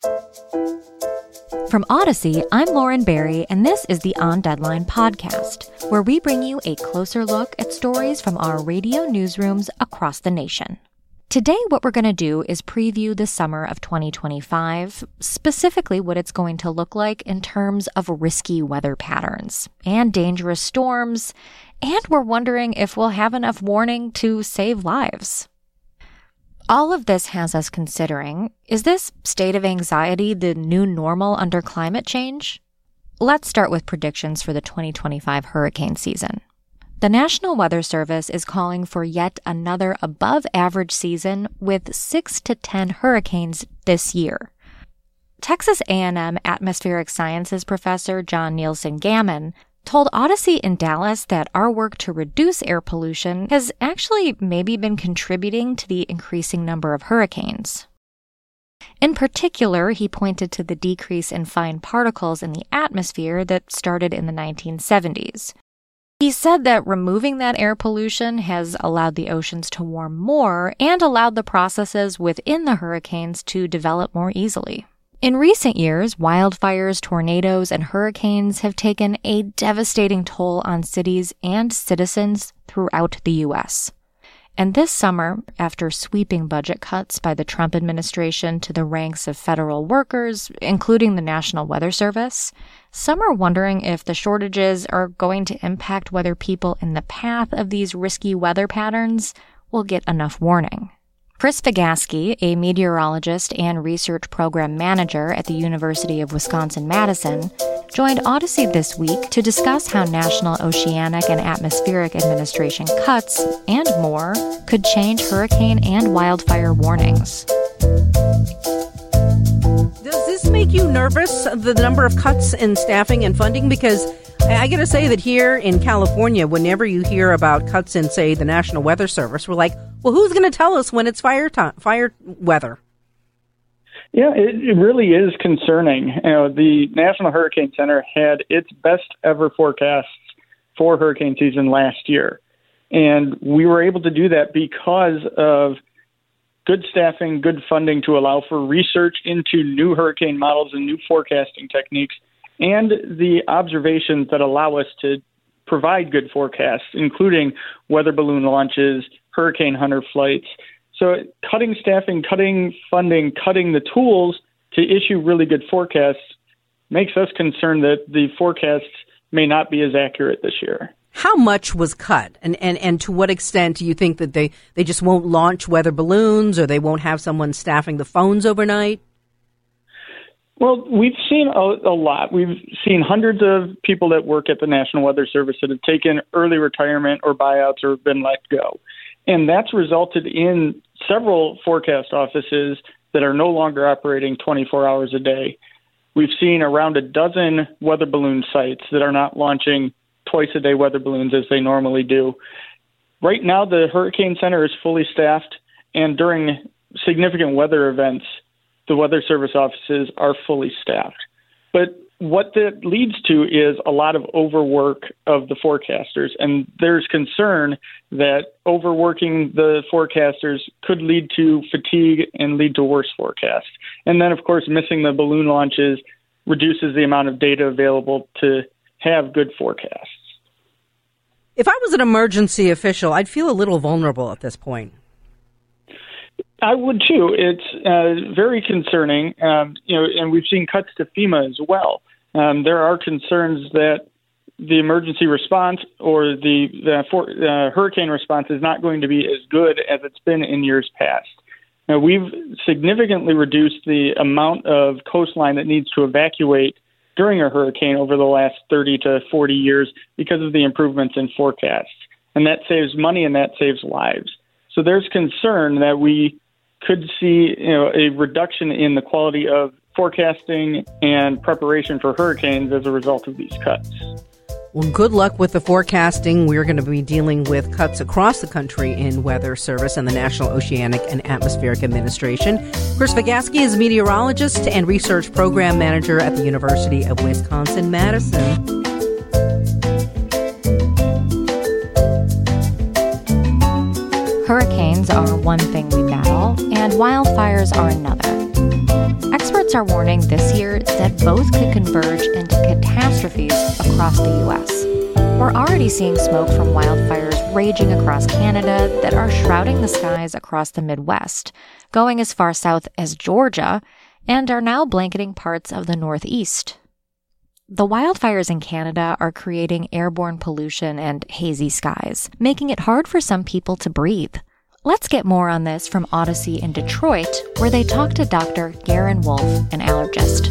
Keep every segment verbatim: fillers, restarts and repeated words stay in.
From Odyssey, I'm Lauren Barry, and this is the On Deadline podcast, where we bring you a closer look at stories from our radio newsrooms across the nation. Today, what we're going to do is preview the summer of twenty twenty-five, specifically what it's going to look like in terms of risky weather patterns and dangerous storms, and we're wondering if we'll have enough warning to save lives. All of this has us considering, is this state of anxiety the new normal under climate change? Let's start with predictions for the twenty twenty-five hurricane season. The National Weather Service is calling for yet another above-average season with six to ten hurricanes this year. Texas A and M atmospheric sciences professor John Nielsen Gammon told Odyssey in Dallas that our work to reduce air pollution has actually maybe been contributing to the increasing number of hurricanes. In particular, he pointed to the decrease in fine particles in the atmosphere that started in the nineteen seventies. He said that removing that air pollution has allowed the oceans to warm more and allowed the processes within the hurricanes to develop more easily. In recent years, wildfires, tornadoes, and hurricanes have taken a devastating toll on cities and citizens throughout the U S. And this summer, after sweeping budget cuts by the Trump administration to the ranks of federal workers, including the National Weather Service, some are wondering if the shortages are going to impact whether people in the path of these risky weather patterns will get enough warning. Chris Vigasky, a meteorologist and research program manager at the University of Wisconsin-Madison, joined Odyssey this week to discuss how National Oceanic and Atmospheric Administration cuts and more could change hurricane and wildfire warnings. Does this make you nervous, the number of cuts in staffing and funding? Because I got to say that here in California, whenever you hear about cuts in, say, the National Weather Service, we're like, well, who's going to tell us when it's fire time, fire weather? Yeah, it, it really is concerning. You know, the National Hurricane Center had its best ever forecasts for hurricane season last year. And we were able to do that because of good staffing, good funding to allow for research into new hurricane models and new forecasting techniques, and the observations that allow us to provide good forecasts, including weather balloon launches, hurricane hunter flights. So cutting staffing, cutting funding, cutting the tools to issue really good forecasts makes us concerned that the forecasts may not be as accurate this year. How much was cut? And, and, and to what extent do you think that they, they just won't launch weather balloons, or they won't have someone staffing the phones overnight? Well, we've seen a, a lot. We've seen hundreds of people that work at the National Weather Service that have taken early retirement or buyouts or have been let go. And that's resulted in several forecast offices that are no longer operating twenty-four hours a day. We've seen around a dozen weather balloon sites that are not launching twice a day weather balloons as they normally do. Right now, the Hurricane Center is fully staffed, and during significant weather events, the Weather Service offices are fully staffed. But what that leads to is a lot of overwork of the forecasters, and there's concern that overworking the forecasters could lead to fatigue and lead to worse forecasts. And then, of course, missing the balloon launches reduces the amount of data available to have good forecasts. If I was an emergency official, I'd feel a little vulnerable at this point. I would too. It's uh, very concerning, um, you know, and we've seen cuts to FEMA as well. Um, there are concerns that the emergency response or the, the for, uh, hurricane response is not going to be as good as it's been in years past. Now, we've significantly reduced the amount of coastline that needs to evacuate during a hurricane over the last thirty to forty years because of the improvements in forecasts. And that saves money and that saves lives. So there's concern that we could see, you know, a reduction in the quality of forecasting and preparation for hurricanes as a result of these cuts. Well, good luck with the forecasting. We're going to be dealing with cuts across the country in Weather Service and the National Oceanic and Atmospheric Administration. Chris Vigasky is a meteorologist and research program manager at the University of Wisconsin-Madison. Hurricanes are one thing we battle, fall, and wildfires are another. Experts are warning this year that both could converge into catastrophes across the U S. We're already seeing smoke from wildfires raging across Canada that are shrouding the skies across the Midwest, going as far south as Georgia, and are now blanketing parts of the Northeast. The wildfires in Canada are creating airborne pollution and hazy skies, making it hard for some people to breathe. Let's get more on this from Odyssey in Detroit, where they talked to Doctor Garen Wolf, an allergist.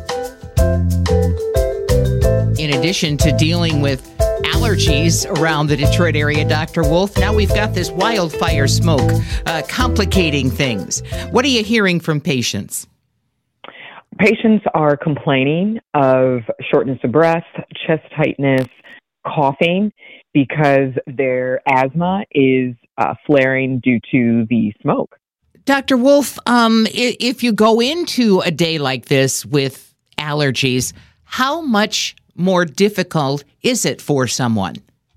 In addition to dealing with allergies around the Detroit area, Doctor Wolf, now we've got this wildfire smoke uh, complicating things. What are you hearing from patients? Patients are complaining of shortness of breath, chest tightness, coughing, because their asthma is uh, flaring due to the smoke. Doctor Wolf, um, if you go into a day like this with allergies, how much more difficult is it for someone?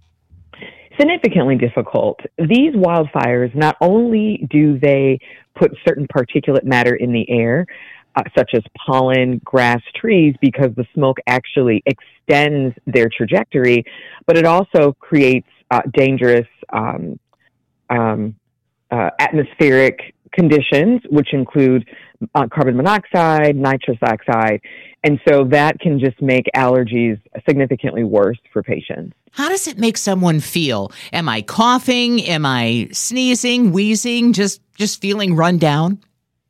Significantly difficult. These wildfires, not only do they put certain particulate matter in the air, uh, such as pollen, grass, trees, because the smoke actually extends their trajectory, but it also creates uh, dangerous um, um, uh, atmospheric conditions, which include uh, carbon monoxide, nitrous oxide, and so that can just make allergies significantly worse for patients. How does it make someone feel? Am I coughing? Am I sneezing, wheezing, just just feeling run down?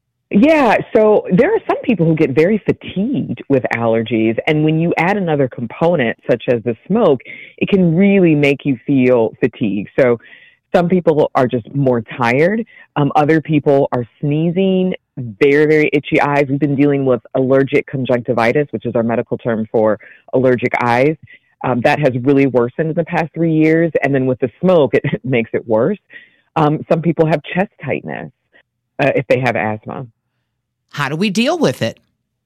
Yeah, so there are some people who get very fatigued with allergies, and when you add another component, such as the smoke, it can really make you feel fatigued. So some people are just more tired. Um, other people are sneezing, very, very itchy eyes. We've been dealing with allergic conjunctivitis, which is our medical term for allergic eyes. Um, that has really worsened in the past three years. And then with the smoke, it makes it worse. Um, some people have chest tightness uh, if they have asthma. How do we deal with it?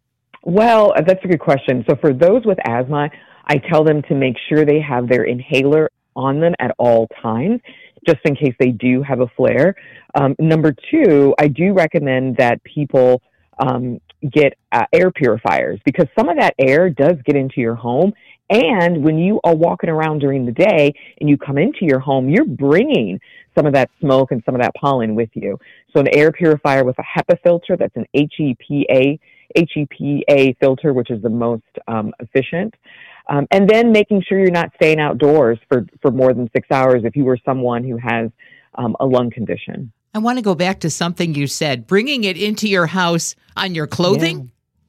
Well, that's a good question. So for those with asthma, I tell them to make sure they have their inhaler on them at all times, just in case they do have a flare. Um, number two, I do recommend that people um, get uh, air purifiers, because some of that air does get into your home. And when you are walking around during the day and you come into your home, you're bringing some of that smoke and some of that pollen with you. So an air purifier with a HEPA filter, that's an H E P A, H E P A filter, which is the most um, efficient. Um, and then making sure you're not staying outdoors for, for more than six hours if you were someone who has um, a lung condition. I want to go back to something you said, bringing it into your house on your clothing.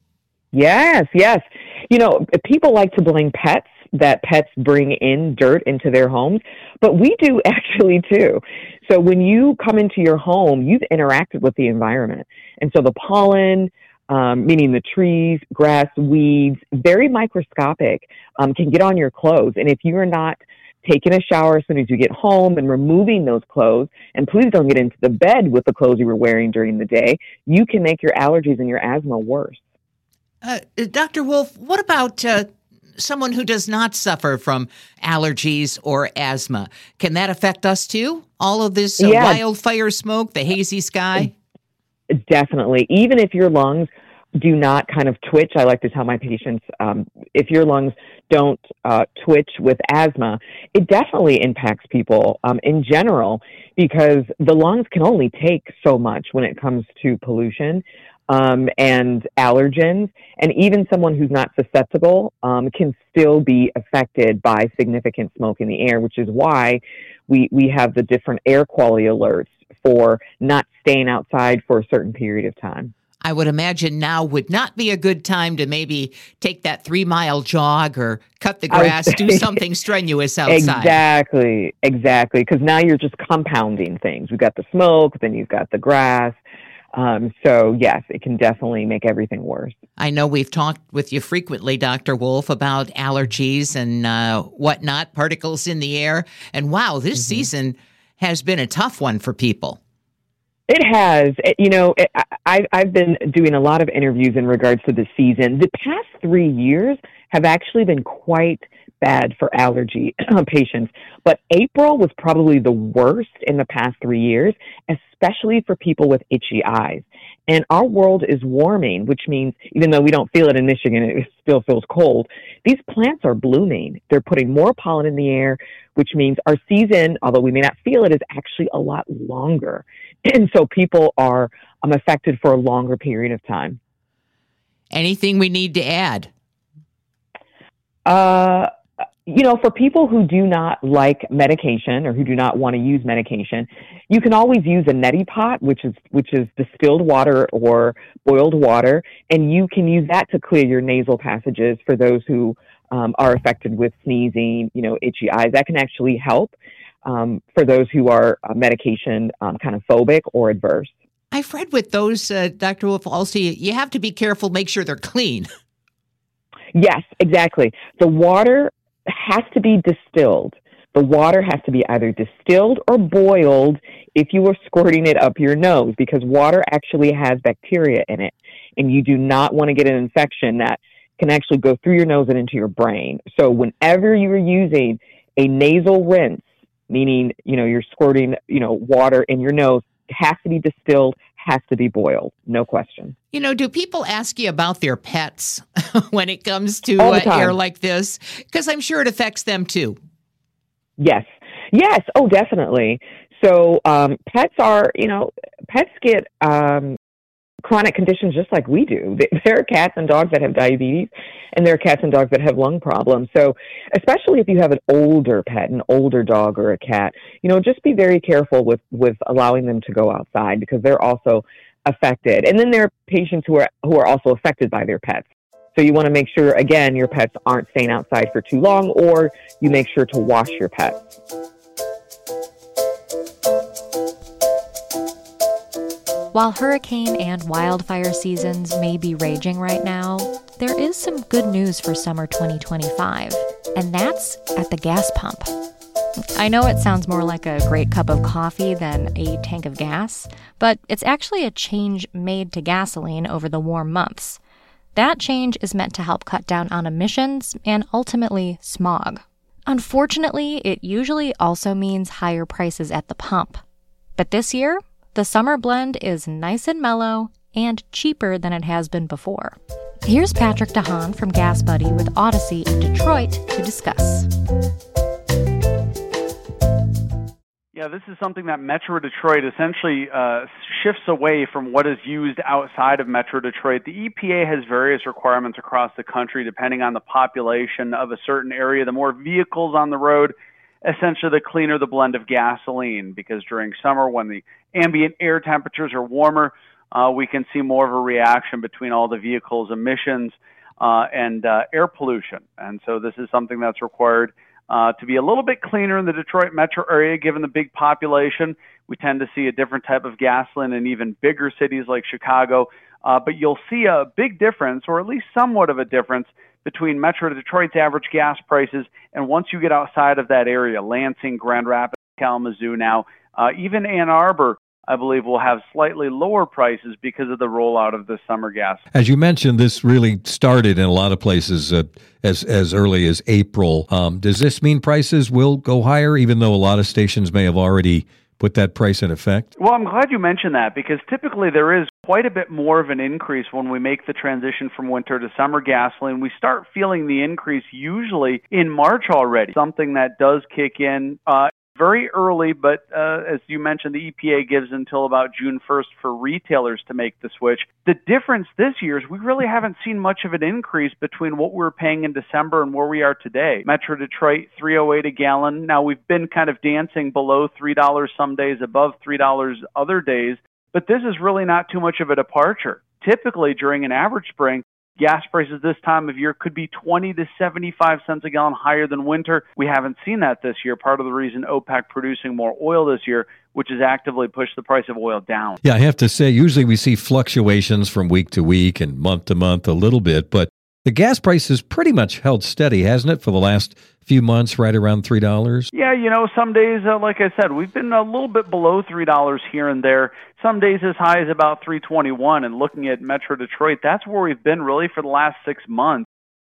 Yeah. Yes, yes. You know, people like to blame pets, that pets bring in dirt into their homes, but we do actually too. So when you come into your home, you've interacted with the environment. And so the pollen, um, meaning the trees, grass, weeds, very microscopic, um, can get on your clothes. And if you are not taking a shower as soon as you get home and removing those clothes, and please don't get into the bed with the clothes you were wearing during the day, you can make your allergies and your asthma worse. Uh, Doctor Wolf, what about uh, someone who does not suffer from allergies or asthma? Can that affect us too? All of this uh, yeah. wildfire smoke, the hazy sky? Definitely. Even if your lungs do not kind of twitch, I like to tell my patients, um, if your lungs don't uh, twitch with asthma, it definitely impacts people um, in general, because the lungs can only take so much when it comes to pollution. Um, and allergens, and even someone who's not susceptible um, can still be affected by significant smoke in the air, which is why we, we have the different air quality alerts for not staying outside for a certain period of time. I would imagine now would not be a good time to maybe take that three-mile jog or cut the grass, do something strenuous outside. Exactly, exactly, because now you're just compounding things. We've got the smoke, then you've got the grass. Um, so, yes, it can definitely make everything worse. I know we've talked with you frequently, Doctor Wolf, about allergies and uh, whatnot, particles in the air. And wow, this mm-hmm. season has been a tough one for people. It has. It, you know, it, I, I've been doing a lot of interviews in regards to the season. The past three years have actually been quite bad for allergy patients. But April was probably the worst in the past three years, especially for people with itchy eyes. And our world is warming, which means even though we don't feel it in Michigan, it still feels cold. These plants are blooming. They're putting more pollen in the air, which means our season, although we may not feel it, is actually a lot longer. And so people are um, affected for a longer period of time. Anything we need to add? Uh, you know, for people who do not like medication or who do not want to use medication, you can always use a neti pot, which is which is distilled water or boiled water, and you can use that to clear your nasal passages for those who um, are affected with sneezing, you know, itchy eyes. That can actually help um, for those who are uh, medication um, kind of phobic or adverse. I've read with those, uh, Doctor Wolf, also, you have to be careful, make sure they're clean. Yes, exactly. The water has to be distilled. The water has to be either distilled or boiled if you are squirting it up your nose, because water actually has bacteria in it, and you do not want to get an infection that can actually go through your nose and into your brain. So whenever you are using a nasal rinse, meaning, you know, you're squirting, you know, water in your nose, it has to be distilled, has to be boiled, no question. You know, do people ask you about their pets when it comes to All the uh, time. air like this? Because I'm sure it affects them too. Yes. Yes. Oh, definitely. So um, pets are, you know, pets get um, chronic conditions just like we do. There are cats and dogs that have diabetes, and there are cats and dogs that have lung problems. So especially if you have an older pet, an older dog or a cat, you know, just be very careful with, with allowing them to go outside, because they're also affected. And then there are patients who are who are also affected by their pets. So you want to make sure, again, your pets aren't staying outside for too long, or you make sure to wash your pets. While hurricane and wildfire seasons may be raging right now, there is some good news for summer twenty twenty-five, and that's at the gas pump. I know it sounds more like a great cup of coffee than a tank of gas, but it's actually a change made to gasoline over the warm months. That change is meant to help cut down on emissions and ultimately smog. Unfortunately, it usually also means higher prices at the pump. But this year, the summer blend is nice and mellow and cheaper than it has been before. Here's Patrick DeHaan from Gas Buddy with Odyssey in Detroit to discuss. Yeah, this is something that Metro Detroit essentially uh, shifts away from what is used outside of Metro Detroit. The E P A has various requirements across the country depending on the population of a certain area. The more vehicles on the road, essentially the cleaner the blend of gasoline, because during summer when the ambient air temperatures are warmer, uh, we can see more of a reaction between all the vehicles' emissions uh, and uh, air pollution. And so this is something that's required Uh, to be a little bit cleaner in the Detroit metro area, given the big population. We tend to see a different type of gasoline in even bigger cities like Chicago. Uh, but you'll see a big difference, or at least somewhat of a difference, between Metro Detroit's average gas prices and once you get outside of that area, Lansing, Grand Rapids, Kalamazoo now, uh, even Ann Arbor, I believe, will have slightly lower prices because of the rollout of the summer gas. As you mentioned, this really started in a lot of places uh, as as early as April. Um, does this mean prices will go higher, even though a lot of stations may have already put that price in effect? Well, I'm glad you mentioned that, because typically there is quite a bit more of an increase when we make the transition from winter to summer gasoline. We start feeling the increase usually in March already, something that does kick in uh, very early, but uh, as you mentioned, the E P A gives until about June first for retailers to make the switch. The difference this year is we really haven't seen much of an increase between what we were paying in December and where we are today. Metro Detroit, three oh eight a gallon. Now, we've been kind of dancing below three dollars some days, above three dollars other days, but this is really not too much of a departure. Typically, during an average spring, gas prices this time of year could be twenty to seventy-five cents a gallon higher than winter. We haven't seen that this year. Part of the reason OPEC producing more oil this year, which has actively pushed the price of oil down. Yeah, I have to say, usually we see fluctuations from week to week and month to month a little bit, but the gas price has pretty much held steady, hasn't it, for the last few months, right around three dollars? Yeah, you know, some days, uh, like I said, we've been a little bit below three dollars here and there. Some days as high as about three twenty-one. And looking at Metro Detroit, that's where we've been really for the last six months.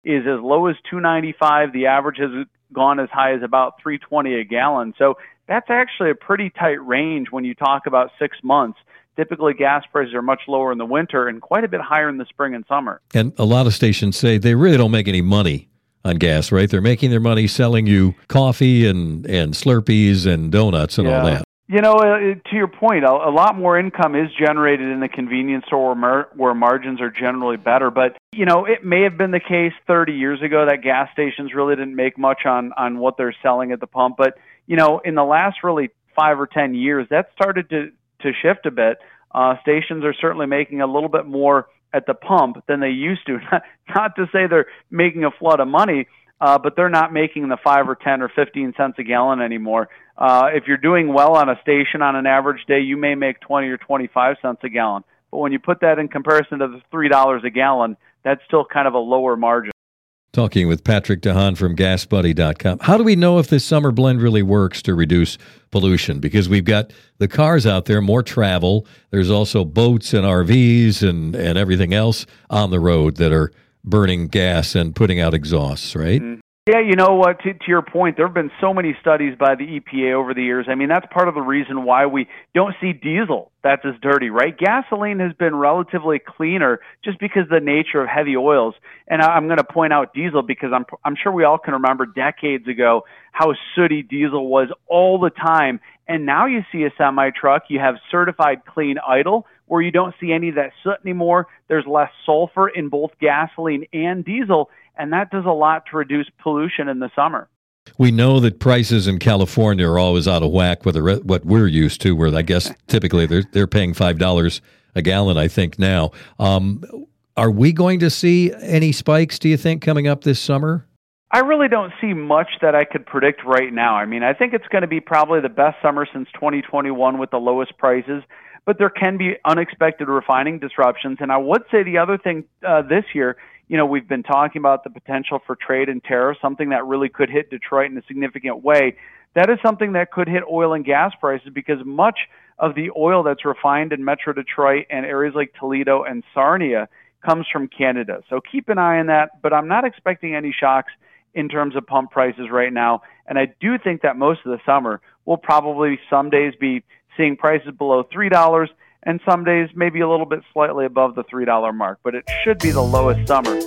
is as low as two ninety-five. The average has gone as high as about three twenty a gallon. So that's actually a pretty tight range when you talk about six months. Typically, gas prices are much lower in the winter and quite a bit higher in the spring and summer. And a lot of stations say they really don't make any money on gas, right? They're making their money selling you coffee and, and Slurpees and donuts and yeah. all that. You know, uh, to your point, a, a lot more income is generated in the convenience store where, mar- where margins are generally better. But, you know, it may have been the case thirty years ago that gas stations really didn't make much on, on what they're selling at the pump. But, you know, in the last really five or ten years, that started to, to shift a bit. Uh, stations are certainly making a little bit more at the pump than they used to. Not, not to say they're making a flood of money, uh, but they're not making the five or ten or fifteen cents a gallon anymore. Uh, if you're doing well on a station on an average day, you may make twenty or twenty-five cents a gallon. But when you put that in comparison to the three dollars a gallon, that's still kind of a lower margin. Talking with Patrick DeHaan from gas buddy dot com. How do we know if this summer blend really works to reduce pollution? Because we've got the cars out there, more travel. There's also boats and R Vs and, and everything else on the road that are burning gas and putting out exhausts, right? Mm-hmm. Yeah, you know what, to, to your point, there have been so many studies by the E P A over the years. I mean, that's part of the reason why we don't see diesel that's as dirty, right? Gasoline has been relatively cleaner just because of the nature of heavy oils. And I'm going to point out diesel because I'm I'm sure we all can remember decades ago how sooty diesel was all the time. And now you see a semi-truck, you have certified clean idle, where you don't see any of that soot anymore. There's less sulfur in both gasoline and diesel, and that does a lot to reduce pollution in the summer. We know that prices in California are always out of whack with the re- what we're used to, where I guess typically they're they're paying five dollars a gallon, I think, now. Um, are we going to see any spikes, do you think, coming up this summer? I really don't see much that I could predict right now. I mean, I think it's going to be probably the best summer since twenty twenty-one with the lowest prices, but there can be unexpected refining disruptions. And I would say the other thing uh, this year, you know, we've been talking about the potential for trade and tariffs, something that really could hit Detroit in a significant way. That is something that could hit oil and gas prices because much of the oil that's refined in Metro Detroit and areas like Toledo and Sarnia comes from Canada. So keep an eye on that, but I'm not expecting any shocks in terms of pump prices right now. And I do think that most of the summer will probably some days be seeing prices below three dollars and some days maybe a little bit slightly above the three dollars mark, but it should be the lowest summer.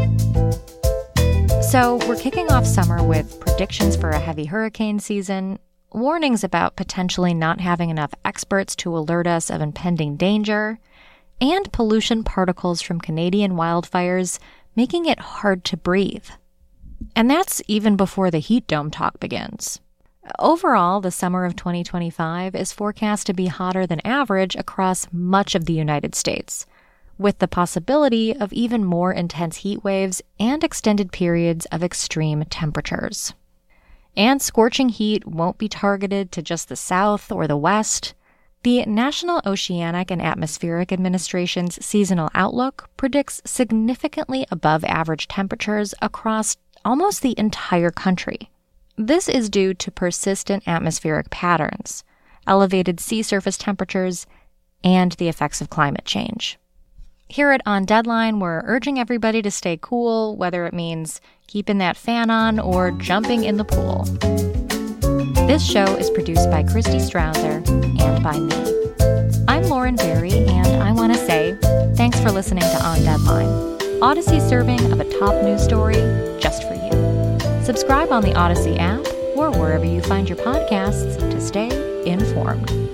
So we're kicking off summer with predictions for a heavy hurricane season, warnings about potentially not having enough experts to alert us of impending danger, and pollution particles from Canadian wildfires making it hard to breathe. And that's even before the heat dome talk begins. Overall, the summer of twenty twenty-five is forecast to be hotter than average across much of the United States, with the possibility of even more intense heat waves and extended periods of extreme temperatures. And scorching heat won't be targeted to just the South or the West. The National Oceanic and Atmospheric Administration's seasonal outlook predicts significantly above average temperatures across almost the entire country. This is due to persistent atmospheric patterns, elevated sea surface temperatures, and the effects of climate change. Here at On Deadline, we're urging everybody to stay cool, whether it means keeping that fan on or jumping in the pool. This show is produced by Christy Strausser and by me. I'm Lauren Berry, and I want to say thanks for listening to On Deadline, Odyssey's serving of a top news story just for you. Subscribe on the Odyssey app or wherever you find your podcasts to stay informed.